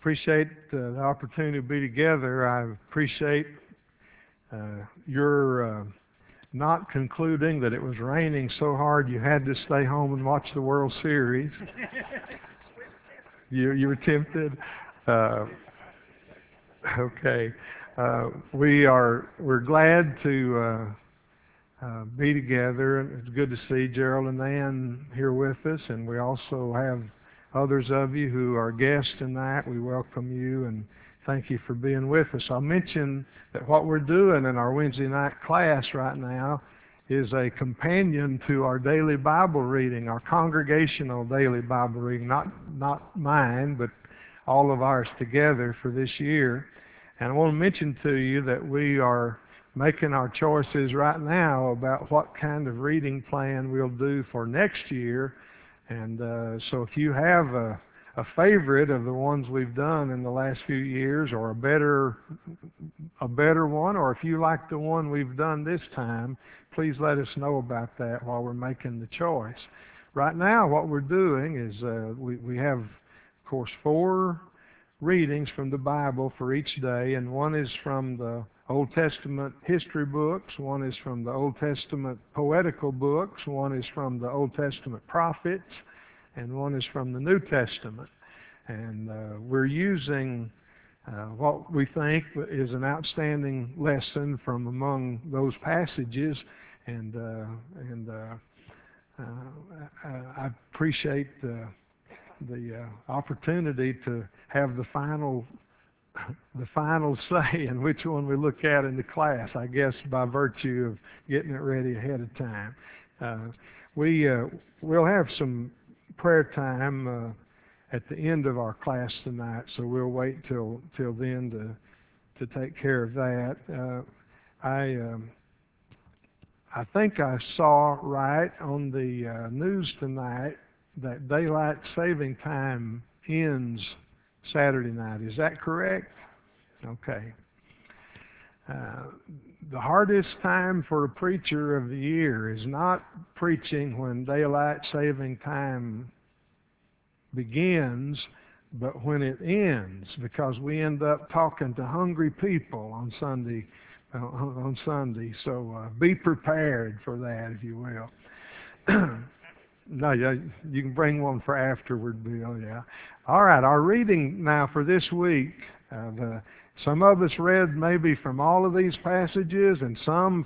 appreciate the opportunity to be together. I appreciate your not concluding that it was raining so hard you had to stay home and watch the World Series. You were tempted. Uh, okay. We're glad to be together. It's good to see Gerald and Ann here with us, and we also have others of you who are guests tonight. We welcome you and thank you for being with us. I'll mention that what we're doing in our Wednesday night class right now is a companion to our daily Bible reading, our congregational daily Bible reading, not mine, but all of ours together for this year. And I want to mention to you that we are making our choices right now about what kind of reading plan we'll do for next year. And so if you have a favorite of the ones we've done in the last few years, or a better one, or if you like the one we've done this time, please let us know about that while we're making the choice. Right now what we're doing is we have, of course, 4 readings from the Bible for each day, and one is from the Old Testament history books, one is from the Old Testament poetical books, one is from the Old Testament prophets, and one is from the New Testament. And we're using what we think is an outstanding lesson from among those passages, and I appreciate the opportunity to have the final say in which one we look at in the class, I guess by virtue of getting it ready ahead of time. We'll have some prayer time at the end of our class tonight, so we'll wait till then to take care of that. I think I saw right on the news tonight that daylight saving time ends Saturday night. Is that correct? Okay. The hardest time for a preacher of the year is not preaching when daylight saving time begins, but when it ends, because we end up talking to hungry people on Sunday. So be prepared for that, if you will. No, yeah, you can bring one for afterward, Bill. Yeah. All right. Our reading now for this week. Some of us read maybe from all of these passages, and some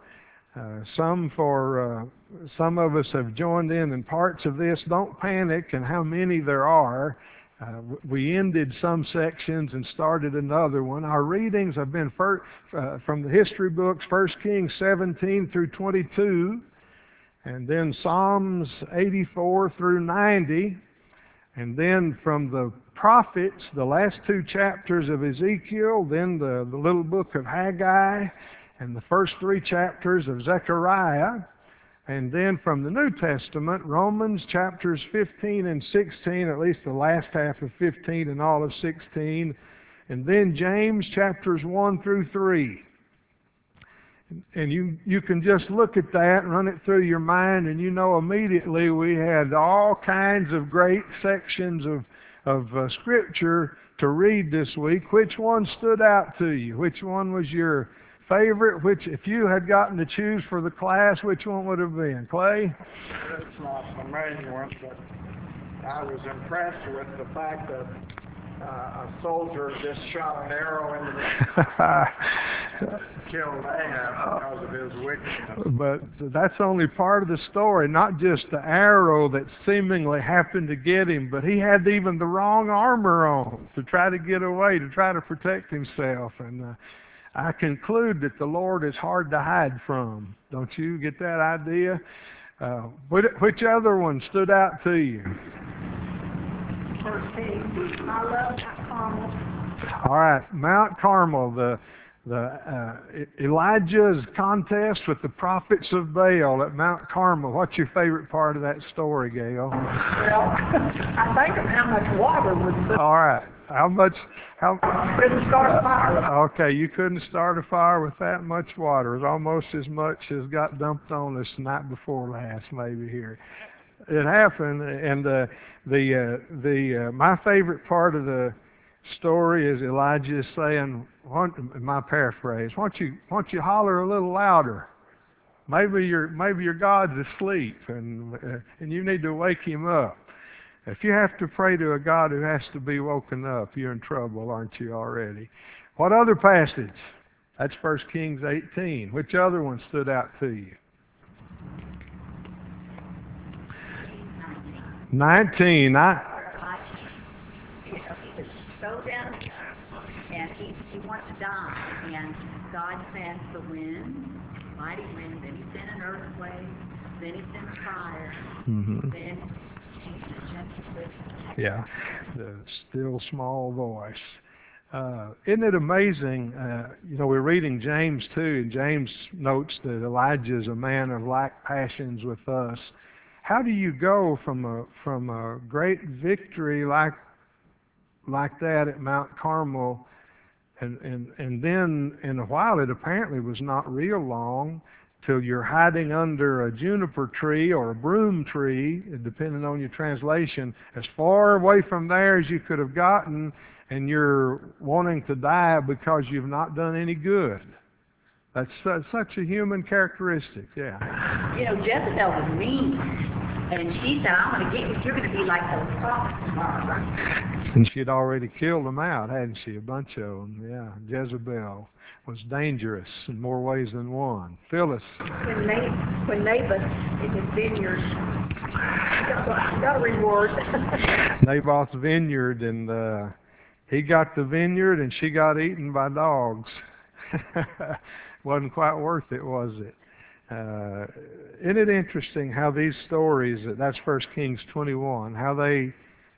of us have joined in parts of this. Don't panic in how many there are. We ended some sections and started another one. Our readings have been from the history books, 1 Kings 17 through 22. And then Psalms 84 through 90, and then from the prophets, the last 2 chapters of Ezekiel, then the little book of Haggai, and the first 3 chapters of Zechariah, and then from the New Testament, Romans chapters 15 and 16, at least the last half of 15 and all of 16, and then James chapters 1 through 3. And you can just look at that, run it through your mind, and you know immediately we had all kinds of great sections of Scripture to read this week. Which one stood out to you? Which one was your favorite? Which, if you had gotten to choose for the class, which one would have been? Clay? It's not the main one, but I was impressed with the fact that a soldier just shot an arrow into the killed Ahab because of his wickedness. But that's only part of the story, not just the arrow that seemingly happened to get him, but he had even the wrong armor on to try to get away, to try to protect himself. And I conclude that the Lord is hard to hide from. Don't you get that idea? Which other one stood out to you? First Kings. I love Mount Carmel. All right, Mount Carmel, Elijah's contest with the prophets of Baal at Mount Carmel. What's your favorite part of that story, Gail? Well, I think of how much water was. All right, Couldn't start a fire. Okay, you couldn't start a fire with that much water. It was almost as much as got dumped on us the night before last, maybe here. It happened, and my favorite part of the story is Elijah is saying, my paraphrase, why don't you holler a little louder? Maybe your God's asleep, and you need to wake him up. If you have to pray to a God who has to be woken up, you're in trouble, aren't you already? What other passage? That's 1 Kings 18. Which other one stood out to you? 19. He was so down and he wanted to die, and God sent the wind, mighty wind, then he sent an earthquake, then he sent a fire, then he sent a gentle whisper. Yeah, the still small voice. Isn't it amazing? We're reading James 2, and James notes that Elijah is a man of like passions with us. How do you go from a great victory like that at Mount Carmel, and then in a while it apparently was not real long till you're hiding under a juniper tree or a broom tree, depending on your translation, as far away from there as you could have gotten, and you're wanting to die because you've not done any good. That's such a human characteristic, yeah. Jezebel was mean, and she said, I'm going to get you. You're going to be like those prophets tomorrow. And she'd already killed them out, hadn't she? A bunch of them, yeah. Jezebel was dangerous in more ways than one. Phyllis. When Naboth in his vineyard got a reward. Naboth's vineyard, and he got the vineyard, and she got eaten by dogs. Wasn't quite worth it, was it? Isn't it interesting how these stories, that's 1 Kings 21, how they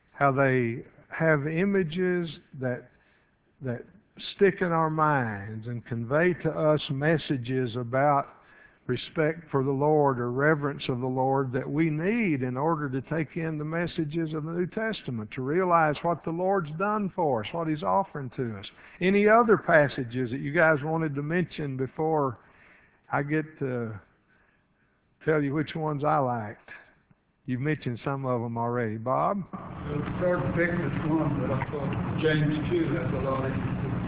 have images that stick in our minds and convey to us messages about respect for the Lord or reverence of the Lord that we need in order to take in the messages of the New Testament, to realize what the Lord's done for us, what He's offering to us. Any other passages that you guys wanted to mention before I get to tell you which ones I liked? You've mentioned some of them already. Bob? It's hard to pick this one, but I thought James 2 has a lot of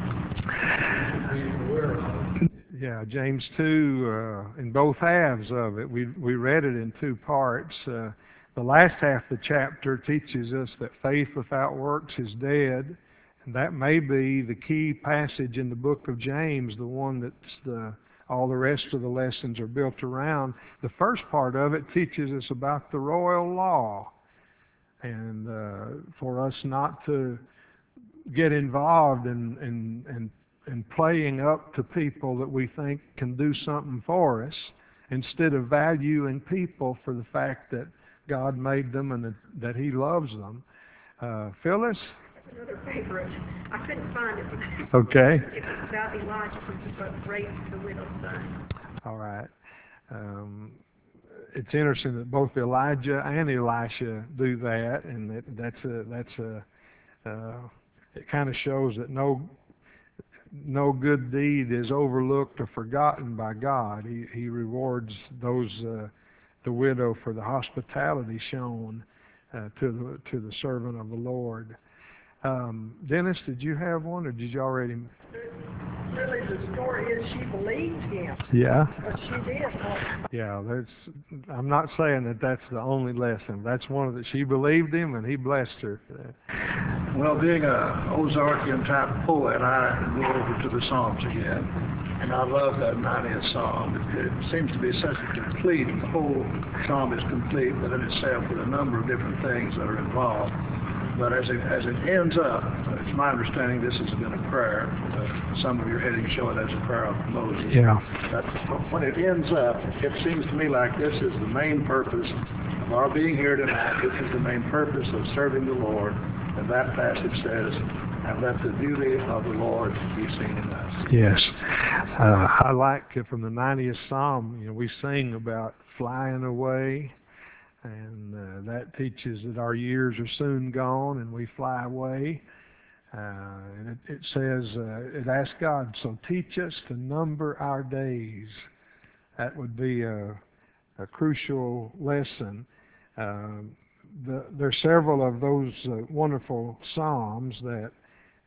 be aware of. Yeah, James 2, in both halves of it. We read it in two parts. The last half of the chapter teaches us that faith without works is dead. And that may be the key passage in the book of James, the one that's all the rest of the lessons are built around. The first part of it teaches us about the royal law, and for us not to get involved in playing up to people that we think can do something for us, instead of valuing people for the fact that God made them and that He loves them. Phyllis? Another favorite. I couldn't find it. Okay. It was about Elijah who raised the widow's son. All right. It's interesting that both Elijah and Elisha do that, and it kind of shows that no good deed is overlooked or forgotten by God. He rewards those the widow for the hospitality shown to the servant of the Lord. Dennis, did you have one, or did you already? Really, the story is she believed him. Yeah. But she did. Yeah, I'm not saying that that's the only lesson. That's one of the. She believed him, and he blessed her. Well, being a Ozarkian type poet, I go over to the Psalms again, and I love that 90th Psalm. It seems to be such a complete. The whole Psalm is complete within itself with a number of different things that are involved. But as it ends up, it's my understanding this has been a prayer. Some of your headings show it as a prayer of Moses. Yeah. But when it ends up, it seems to me like this is the main purpose of our being here tonight. This is the main purpose of serving the Lord. And that passage says, and let the beauty of the Lord be seen in us. Yes. I like from the 90th Psalm, we sing about flying away. And that teaches that our years are soon gone and we fly away. And it says, it asks God, so teach us to number our days. That would be a crucial lesson. There are several of those wonderful psalms that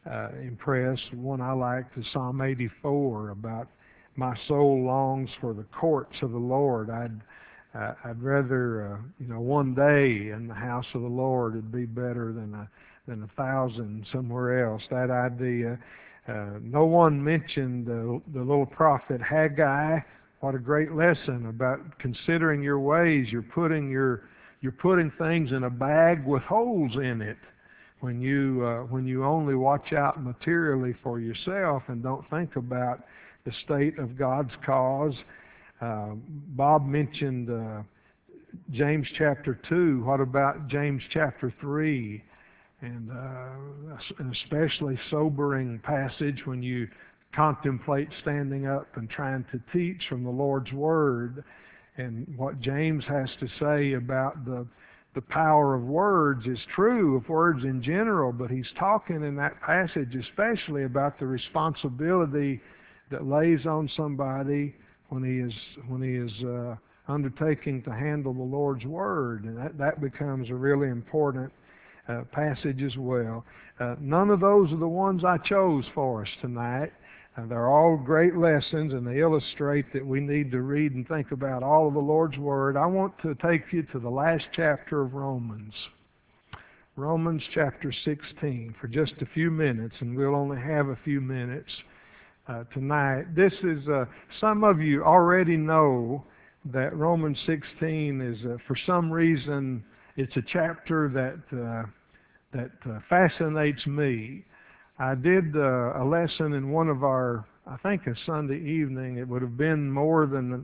impressed. One I liked is Psalm 84 about my soul longs for the courts of the Lord. I'd rather, one day in the house of the Lord would be better than 1,000 somewhere else. That idea. No one mentioned the little prophet Haggai. What a great lesson about considering your ways. You're putting things in a bag with holes in it when you only watch out materially for yourself and don't think about the state of God's cause. Bob mentioned James chapter 2. What about James chapter 3? And an especially sobering passage when you contemplate standing up and trying to teach from the Lord's Word, and what James has to say about the power of words is true of words in general, but he's talking in that passage especially about the responsibility that lays on somebody when he is undertaking to handle the Lord's Word, and that becomes a really important passage as well. None of those are the ones I chose for us tonight. They're all great lessons, and they illustrate that we need to read and think about all of the Lord's Word. I want to take you to the last chapter of Romans. Romans chapter 16 for just a few minutes, and we'll only have a few minutes tonight. This is, some of you already know that Romans 16 is, for some reason, it's a chapter that fascinates me. I did a lesson in one of our, I think a Sunday evening. It would have been more than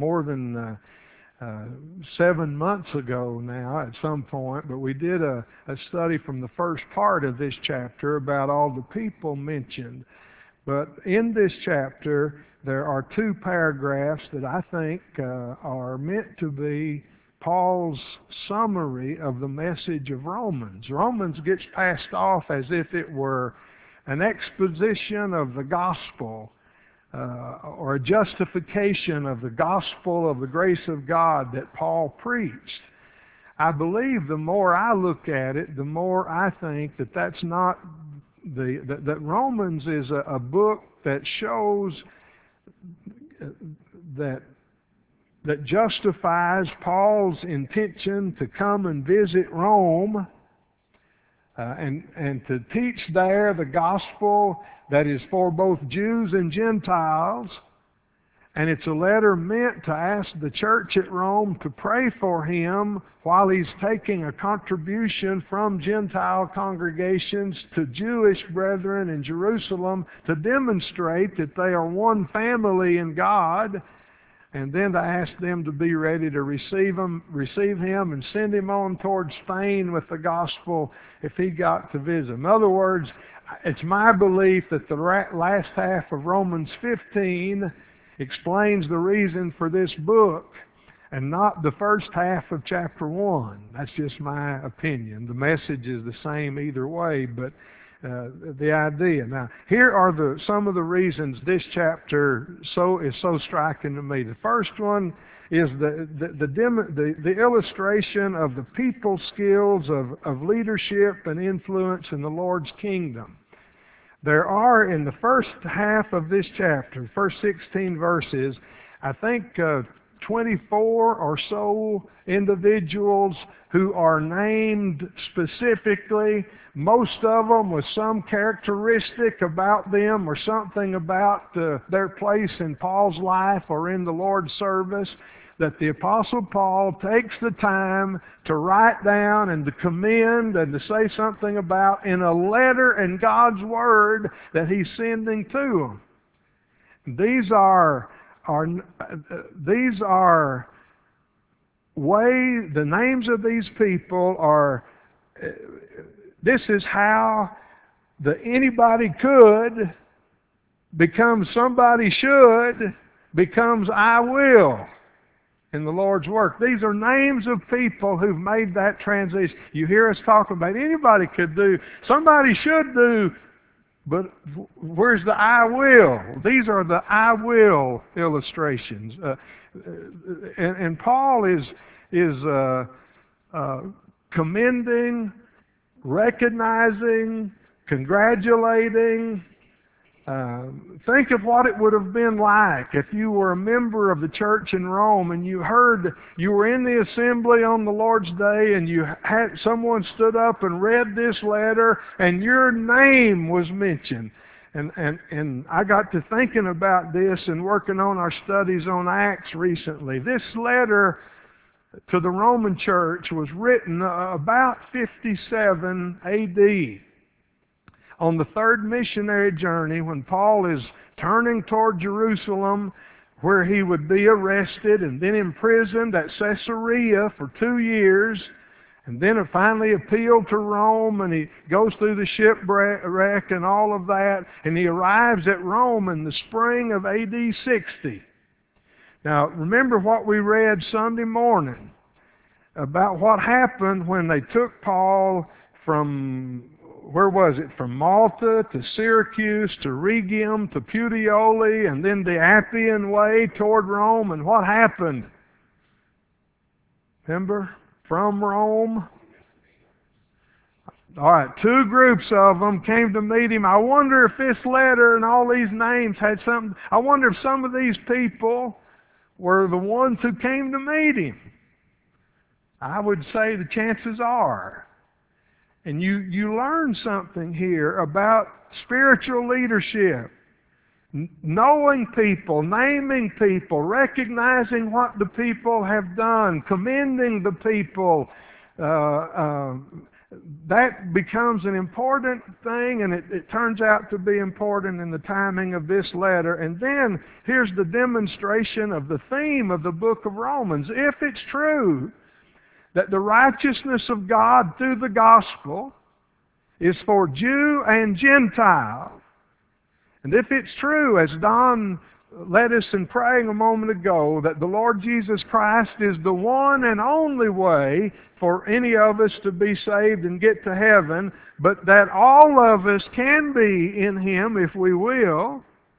7 months ago now at some point, but we did a study from the first part of this chapter about all the people mentioned. But in this chapter, there are 2 paragraphs that I think are meant to be Paul's summary of the message of Romans. Romans gets passed off as if it were an exposition of the gospel or a justification of the gospel of the grace of God that Paul preached. I believe the more I look at it, the more I think that that's not that Romans is a book that shows that justifies Paul's intention to come and visit Rome and to teach there the gospel that is for both Jews and Gentiles. And it's a letter meant to ask the church at Rome to pray for him while he's taking a contribution from Gentile congregations to Jewish brethren in Jerusalem to demonstrate that they are one family in God, and then to ask them to be ready to receive him and send him on towards Spain with the gospel if he got to visit. In other words, it's my belief that the last half of Romans 15 explains the reason for this book and not the first half of chapter 1. That's just my opinion. The message is the same either way, but the idea. Now, here are some of the reasons this chapter is so striking to me. The first one is the illustration of the people skills of leadership and influence in the Lord's kingdom. There are, in the first half of this chapter, first 16 verses, I think 24 or so individuals who are named specifically, most of them with some characteristic about them or something about their place in Paul's life or in the Lord's service, that the Apostle Paul takes the time to write down and to commend and to say something about in a letter in God's Word that he's sending to them. These are the names of these people are, this is how anybody could becomes somebody should becomes I will in the Lord's work. These are names of people who've made that transition. You hear us talking about anybody could do, somebody should do, but where's the I will? These are the I will illustrations. And Paul is commending, recognizing, congratulating. Think of what it would have been like if you were a member of the church in Rome and you were in the assembly on the Lord's Day and you had someone stood up and read this letter and your name was mentioned. And I got to thinking about this and working on our studies on Acts recently. This letter to the Roman church was written about 57 A.D. on the third missionary journey when Paul is turning toward Jerusalem, where he would be arrested and then imprisoned at Caesarea for 2 years, and then finally appealed to Rome, and he goes through the shipwreck and all of that, and he arrives at Rome in the spring of A.D. 60. Now, remember what we read Sunday morning about what happened when they took Paul from, where was it? From Malta to Syracuse to Rhegium to Puteoli and then the Appian Way toward Rome. And what happened? Remember? From Rome. All right, 2 groups of them came to meet him. I wonder if this letter and all these names had something. I wonder if some of these people were the ones who came to meet him. I would say the chances are. And you learn something here about spiritual leadership. Knowing people, naming people, recognizing what the people have done, commending the people, that becomes an important thing, and it turns out to be important in the timing of this letter. And then here's the demonstration of the theme of the book of Romans. If it's true that the righteousness of God through the gospel is for Jew and Gentile, and if it's true, as Don led us in praying a moment ago, that the Lord Jesus Christ is the one and only way for any of us to be saved and get to heaven, but that all of us can be in Him if we will,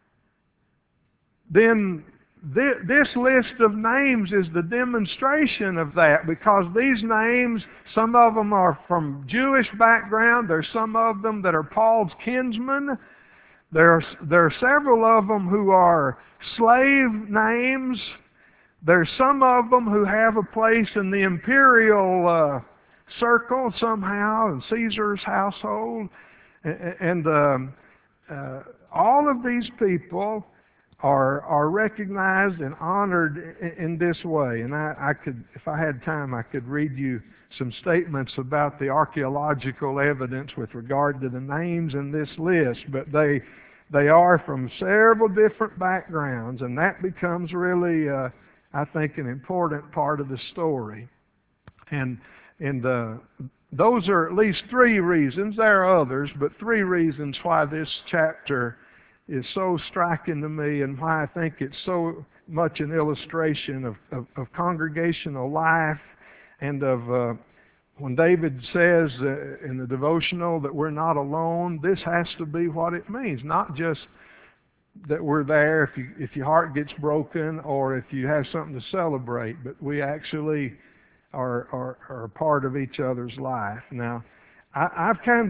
then this list of names is the demonstration of that, because these names, some of them are from Jewish background, there's some of them that are Paul's kinsmen, there are several of them who are slave names, there's some of them who have a place in the imperial circle somehow, in Caesar's household, and all of these people are recognized and honored in this way. And I could, if I had time, I could read you some statements about the archaeological evidence with regard to the names in this list, but they are from several different backgrounds, and that becomes really, I think, an important part of the story. And those are at least 3 reasons. There are others, but 3 reasons why this chapter is so striking to me, and why I think it's so much an illustration of congregational life, and of when David says in the devotional that we're not alone, this has to be what it means. Not just that we're there if your heart gets broken or if you have something to celebrate, but we actually are a part of each other's life. Now, I kind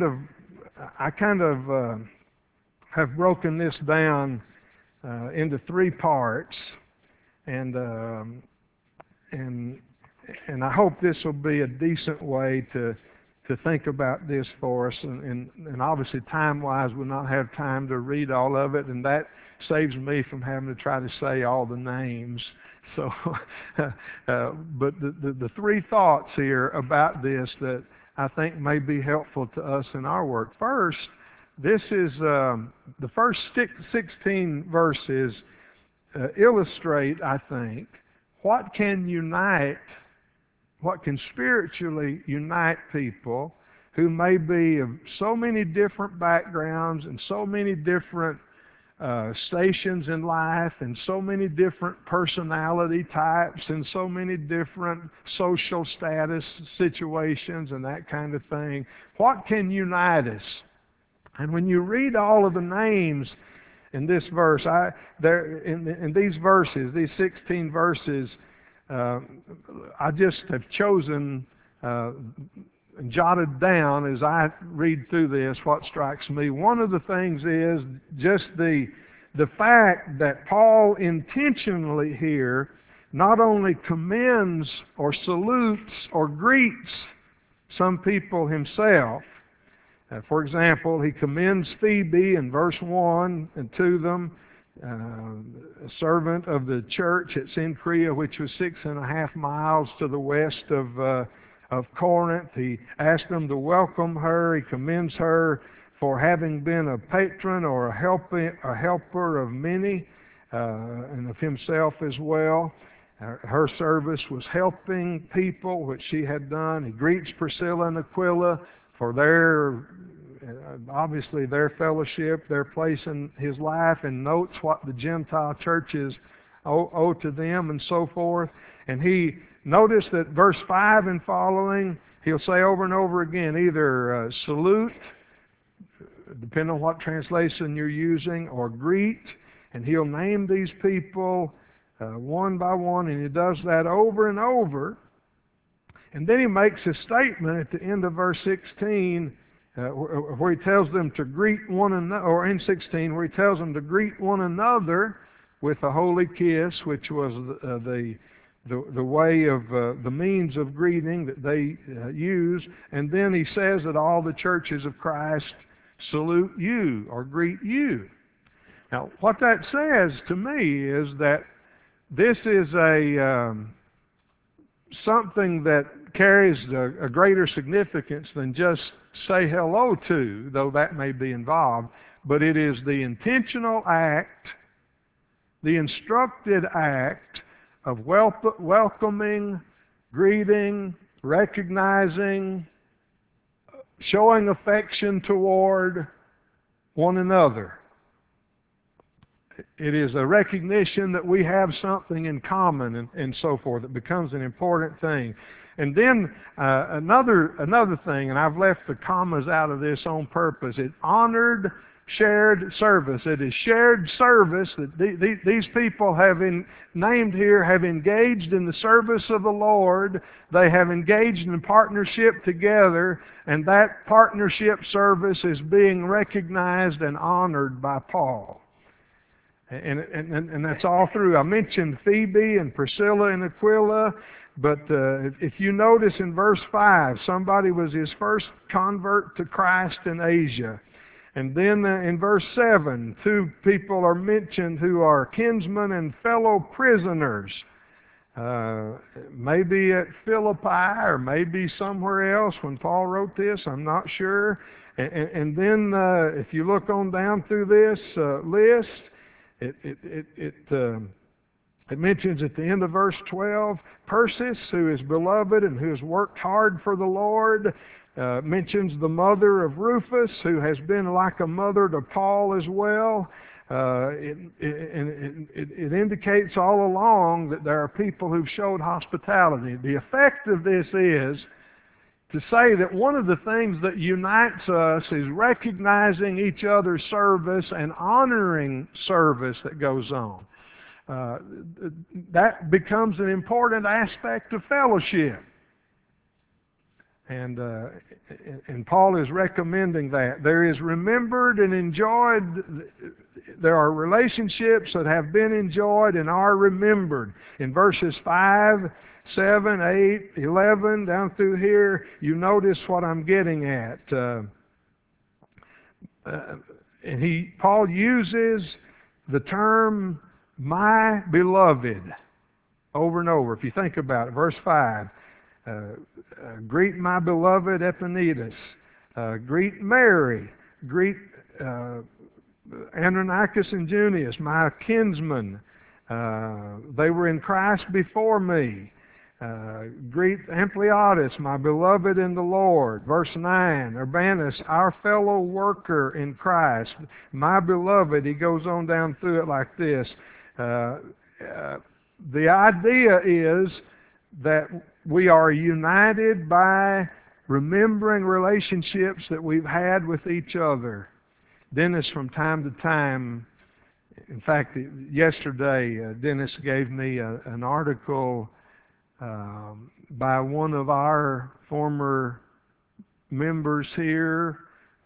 of have broken this down into 3 parts, and I hope this will be a decent way to think about this for us. And obviously, time-wise, we'll not have time to read all of it, and that saves me from having to try to say all the names. So, but the 3 thoughts here about this that I think may be helpful to us in our work. First, this is the first 16 verses illustrate, I think, what can spiritually unite people who may be of so many different backgrounds and so many different stations in life and so many different personality types and so many different social status situations and that kind of thing. What can unite us? And when you read all of the names in this verse, in these verses, these 16 verses, I just have chosen jotted down as I read through this what strikes me. One of the things is just the fact that Paul intentionally here not only commends or salutes or greets some people himself. For example, he commends Phoebe in verse 1 and to them, a servant of the church at Cenchrea, which was 6.5 miles to the west of Corinth. He asked them to welcome her. He commends her for having been a patron or a helper of many, and of himself as well. Her service was helping people, which she had done. He greets Priscilla and Aquila for obviously their fellowship, their place in his life, and notes what the Gentile churches owe to them and so forth. And he noticed that verse 5 and following, he'll say over and over again, either salute, depending on what translation you're using, or greet, and he'll name these people one by one, and he does that over and over. And then he makes a statement at the end of verse 16 where he tells them to greet one another, or in 16 where he tells them to greet one another with a holy kiss, which was the way of the means of greeting that they used. And then he says that all the churches of Christ salute you or greet you. Now, what that says to me is that this is something that carries a greater significance than just say hello to, though that may be involved, but it is the intentional act, the instructed act of welcoming, greeting, recognizing, showing affection toward one another. It is a recognition that we have something in common and so forth. It becomes an important thing. And then another thing, and I've left the commas out of this on purpose, it's honored shared service. It is shared service that these people have named here have engaged in the service of the Lord. They have engaged in partnership together, and that partnership service is being recognized and honored by Paul. And that's all through. I mentioned Phoebe and Priscilla and Aquila, but if you notice in verse 5, somebody was his first convert to Christ in Asia. And then in verse 7, 2 people are mentioned who are kinsmen and fellow prisoners. Maybe at Philippi or maybe somewhere else when Paul wrote this, I'm not sure. And then if you look on down through this list, it mentions at the end of verse 12, Persis, who is beloved and who has worked hard for the Lord. Mentions the mother of Rufus, who has been like a mother to Paul as well. It indicates all along that there are people who've showed hospitality. The effect of this is to say that one of the things that unites us is recognizing each other's service and honoring service that goes on. That becomes an important aspect of fellowship. And Paul is recommending that. There is remembered and enjoyed, there are relationships that have been enjoyed and are remembered. In verses 5, 7, 8, 11, down through here, you notice what I'm getting at. Paul uses the term, my beloved, over and over. If you think about it, verse 5, greet my beloved Epaenetus, greet Mary, greet Andronicus and Junius, my kinsmen. They were in Christ before me. Greet Ampliatus, my beloved in the Lord. Verse 9, Urbanus, our fellow worker in Christ, my beloved. He goes on down through it like this. The idea is that we are united by remembering relationships that we've had with each other. Dennis, from time to time, in fact, yesterday, Dennis gave me an article by one of our former members here,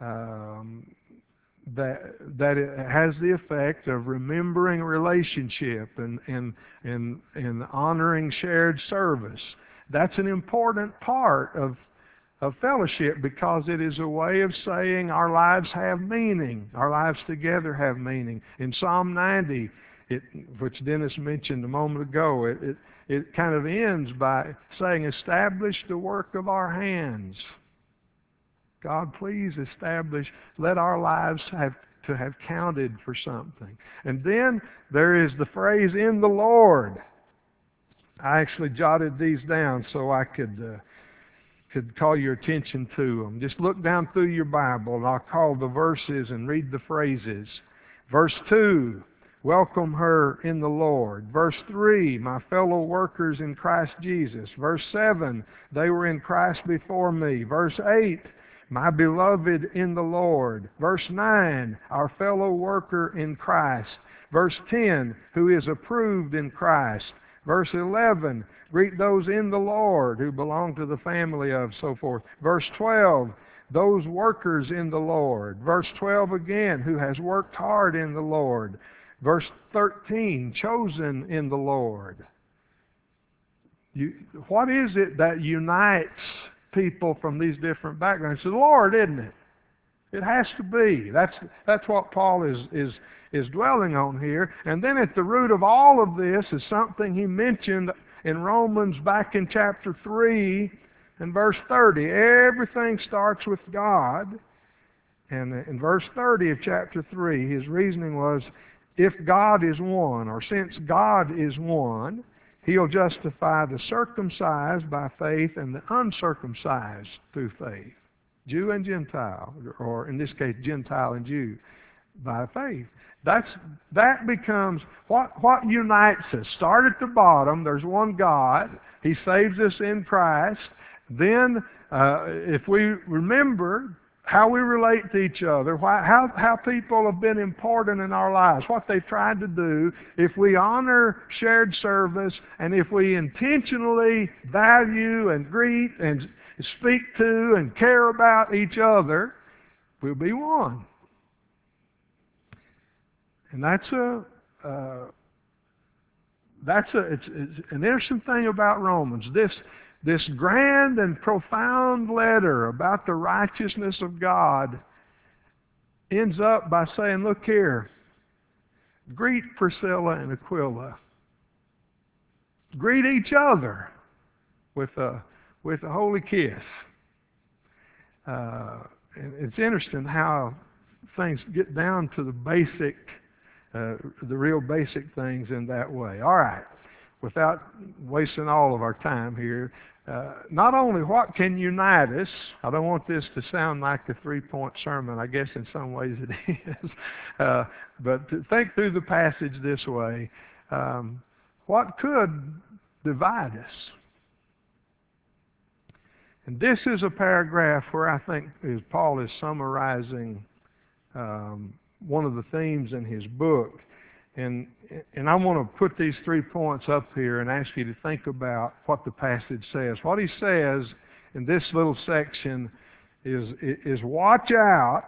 that it has the effect of remembering relationship and honoring shared service. That's an important part of fellowship, because it is a way of saying our lives have meaning. Our lives together have meaning. In Psalm 90, which Dennis mentioned a moment ago, it kind of ends by saying, establish the work of our hands. God, please establish, let our lives have counted for something. And then there is the phrase, in the Lord. I actually jotted these down so I could call your attention to them. Just look down through your Bible, and I'll call the verses and read the phrases. Verse 2, welcome her in the Lord. Verse 3, my fellow workers in Christ Jesus. Verse 7, they were in Christ before me. Verse 8, my beloved in the Lord. Verse 9, our fellow worker in Christ. Verse 10, who is approved in Christ. Verse 11, greet those in the Lord who belong to the family of, so forth. Verse 12, those workers in the Lord. Verse 12 again, who has worked hard in the Lord. Verse 13, chosen in the Lord. What is it that unites people from these different backgrounds? It's the Lord, isn't it? It has to be. That's what Paul is dwelling on here. And then at the root of all of this is something he mentioned in Romans back in chapter 3 and verse 30. Everything starts with God. And in verse 30 of chapter 3, his reasoning was, if God is one, or since God is one, He'll justify the circumcised by faith and the uncircumcised through faith. Jew and Gentile, or in this case, Gentile and Jew, by faith. That becomes what unites us. Start at the bottom. There's one God. He saves us in Christ. Then, if we remember how we relate to each other, how people have been important in our lives, what they've tried to do, if we honor shared service, and if we intentionally value and greet and speak to and care about each other, we'll be one. And it's an interesting thing about Romans. This grand and profound letter about the righteousness of God ends up by saying, look here, greet Priscilla and Aquila. Greet each other with a holy kiss. And it's interesting how things get down to the basic, the real basic things in that way. All right, without wasting all of our time here, not only what can unite us, I don't want this to sound like a three-point sermon, I guess in some ways it is, but to think through the passage this way, what could divide us? And this is a paragraph where I think Paul is summarizing one of the themes in his book. And I want to put these 3 points up here and ask you to think about what the passage says. What he says in this little section is watch out,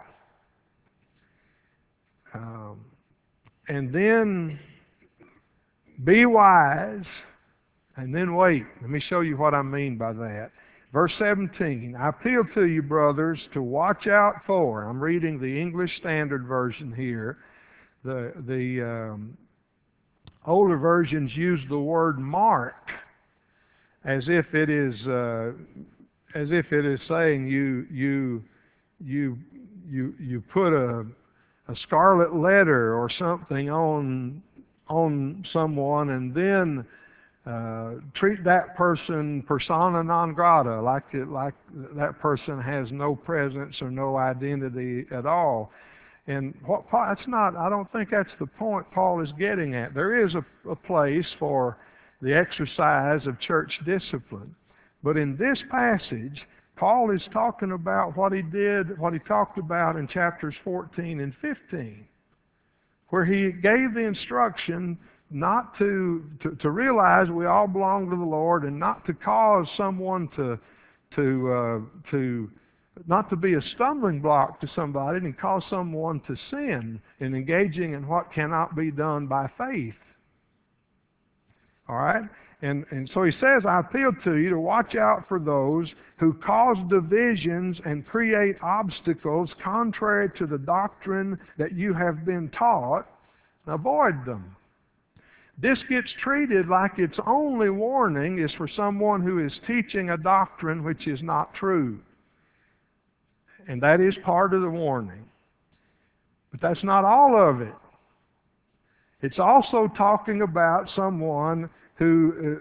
and then be wise, and then wait. Let me show you what I mean by that. Verse 17, I appeal to you, brothers, to watch out for. I'm reading the English Standard Version here. The older versions use the word mark as if it is saying you put a scarlet letter or something on someone, and then treat that person persona non grata, like that person has no presence or no identity at all. And that's not, I don't think that's the point Paul is getting at. There is a place for the exercise of church discipline. But in this passage, Paul is talking about what he talked about in chapters 14 and 15, where he gave the instruction not to realize we all belong to the Lord, and not to cause someone to not to be a stumbling block to somebody and cause someone to sin in engaging in what cannot be done by faith. All right? And so he says, I appeal to you to watch out for those who cause divisions and create obstacles contrary to the doctrine that you have been taught. Avoid them. This gets treated like its only warning is for someone who is teaching a doctrine which is not true. And that is part of the warning. But that's not all of it. It's also talking about someone who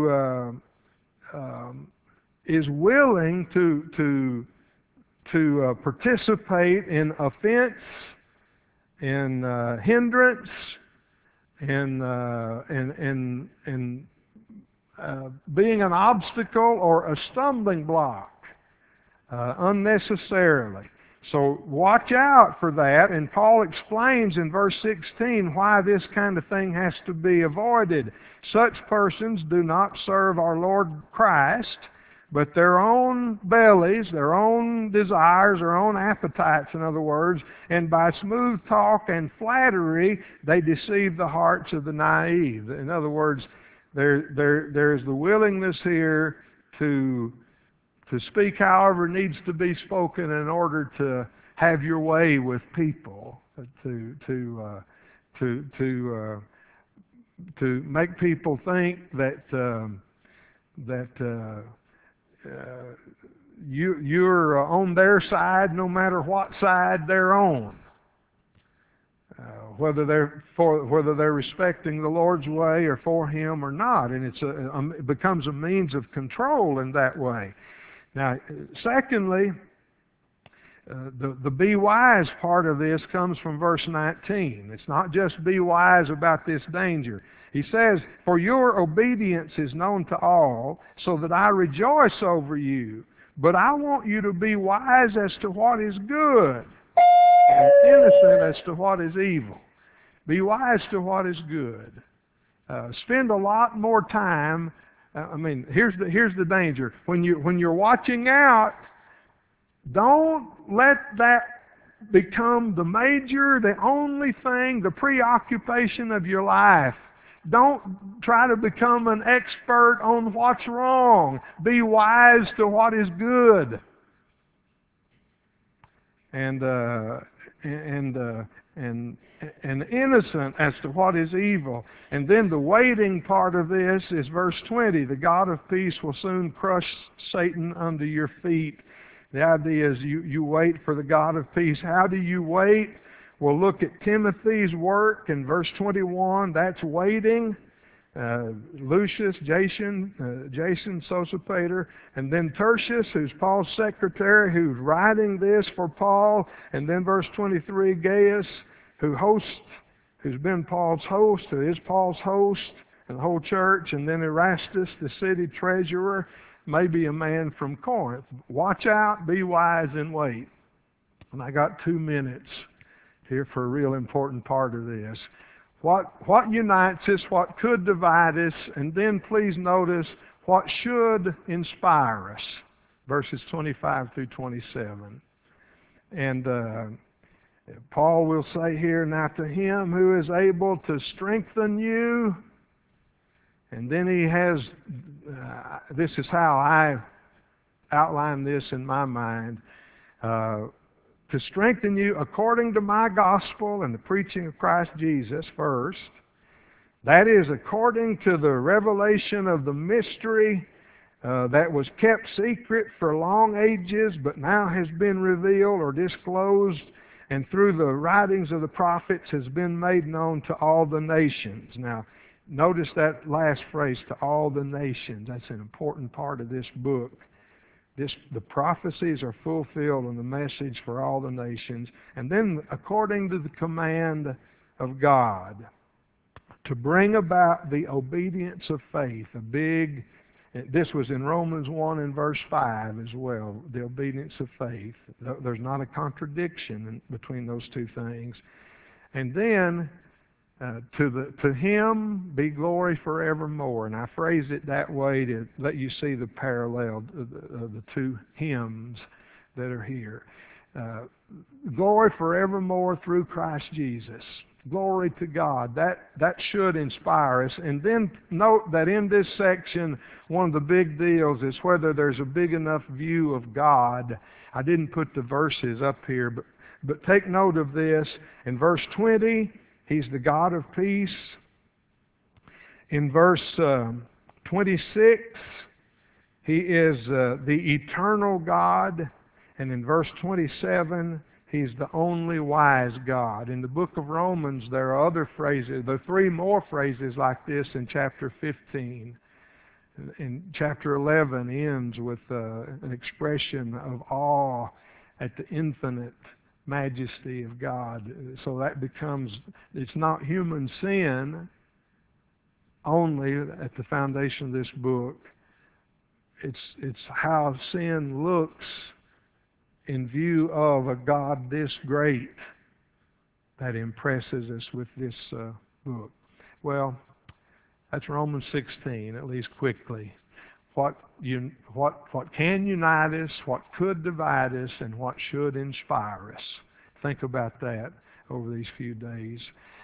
is willing to participate in offense, in hindrance, in being an obstacle or a stumbling block unnecessarily. So watch out for that, and Paul explains in verse 16 why this kind of thing has to be avoided. Such persons do not serve our Lord Christ, but their own bellies, their own desires, their own appetites, in other words, and by smooth talk and flattery, they deceive the hearts of the naive. In other words, there's the willingness here to speak however needs to be spoken in order to have your way with people, to make people think that you're on their side no matter what side they're on. Whether they're respecting the Lord's way or for Him or not, and it becomes a means of control in that way. Now, secondly, the be wise part of this comes from verse 19. It's not just be wise about this danger. He says, for your obedience is known to all, so that I rejoice over you. But I want you to be wise as to what is good, and innocent as to what is evil. Be wise to what is good. Spend a lot more time. Here's the danger. When you're watching out, don't let that become the major, the only thing, the preoccupation of your life. Don't try to become an expert on what's wrong. Be wise to what is good. And innocent as to what is evil. And then the waiting part of this is verse 20. The God of peace will soon crush Satan under your feet. The idea is you wait for the God of peace. How do you wait? We'll look at Timothy's work in verse 21. That's waiting. Lucius, Jason, Sosipater, and then Tertius, who's Paul's secretary, who's writing this for Paul, and then verse 23, Gaius, who's been Paul's host, who is Paul's host, and the whole church, and then Erastus, the city treasurer, maybe a man from Corinth. Watch out, be wise, and wait. And I got 2 minutes here for a real important part of this. What unites us, what could divide us, and then please notice what should inspire us. Verses 25 through 27. And Paul will say here, now to Him who is able to strengthen you, and then he has, this is how I outline this in my mind, to strengthen you according to my gospel and the preaching of Christ Jesus first. That is according to the revelation of the mystery that was kept secret for long ages, but now has been revealed or disclosed, and through the writings of the prophets has been made known to all the nations. Now, notice that last phrase, to all the nations. That's an important part of this book. The prophecies are fulfilled in the message for all the nations. And then, according to the command of God, to bring about the obedience of faith, this was in Romans 1 and verse 5 as well, the obedience of faith. There's not a contradiction between those two things. And then, to Him be glory forevermore. And I phrase it that way to let you see the parallel of the two hymns. that are here. Glory forevermore through Christ Jesus. Glory to God. That should inspire us. And then note that in this section, one of the big deals is whether there's a big enough view of God. I didn't put the verses up here, but take note of this. In verse 20, He's the God of peace. In verse 26, He is the eternal God. And in verse 27, He's the only wise God. In the book of Romans, there are other phrases. There are 3 more phrases like this in chapter 15. In chapter 11 ends with an expression of awe at the infinite majesty of God. So that becomes, it's not human sin only at the foundation of this book. It's how sin looks in view of a God this great that impresses us with this book. Well, that's Romans 16, at least quickly. What can unite us, what could divide us, and what should inspire us. Think about that over these few days.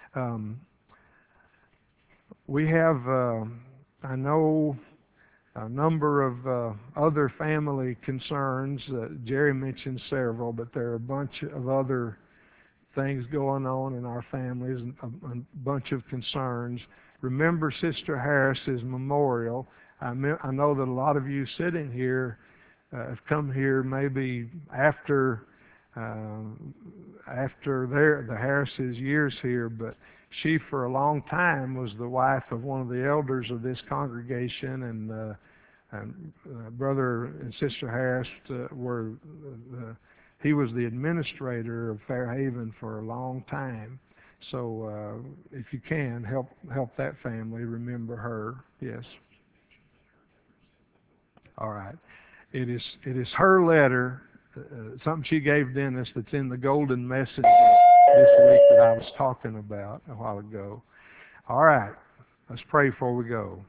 We have, I know, a number of other family concerns. Jerry mentioned several, but there are a bunch of other things going on in our families, a bunch of concerns. Remember Sister Harris's memorial. I know that a lot of you sitting here have come here maybe after the Harris's years here, but she for a long time was the wife of one of the elders of this congregation, and Brother and Sister Harris he was the administrator of Fairhaven for a long time. So if you can, help that family, remember her. Yes. All right. It is her letter, something she gave Dennis that's in the Golden Message this week that I was talking about a while ago. All right. Let's pray before we go.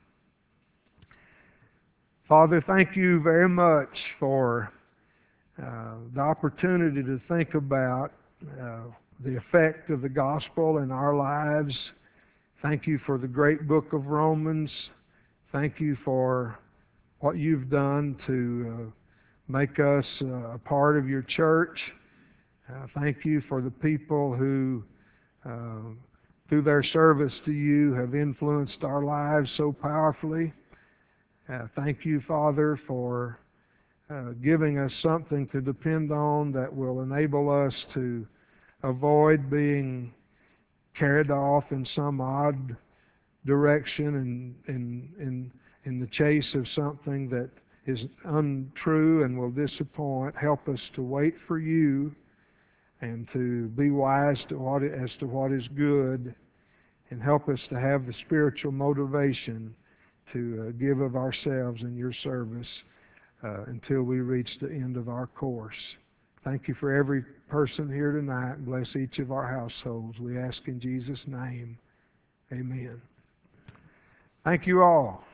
Father, thank you very much for the opportunity to think about the effect of the gospel in our lives. Thank you for the great book of Romans. Thank you for what you've done to make us a part of your church. Thank you for the people who, through their service to you, have influenced our lives so powerfully. Thank you, Father, for giving us something to depend on that will enable us to avoid being carried off in some odd direction and in the chase of something that is untrue and will disappoint. Help us to wait for you and to be wise as to what is good, and help us to have the spiritual motivation to give of ourselves in your service until we reach the end of our course. Thank you for every person here tonight. Bless each of our households. We ask in Jesus' name. Amen. Thank you all.